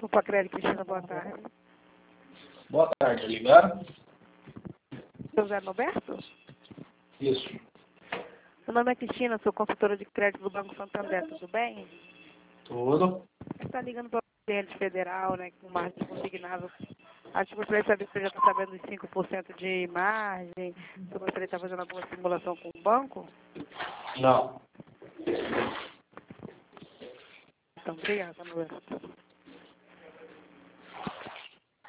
Grupo Acrédito Cristina, boa tarde. Boa tarde, ligaram? Seu Zé Roberto? Isso. Meu nome é Cristina, sou consultora de crédito do Banco Santander, tudo bem? Tudo. Você está ligando para o cliente federal, né, com margem consignável. Acho que gostaria de saber se você já está sabendo dos 5% de margem, se você gostaria de estar fazendo alguma simulação com o banco. Não. Então, obrigada, Roberto.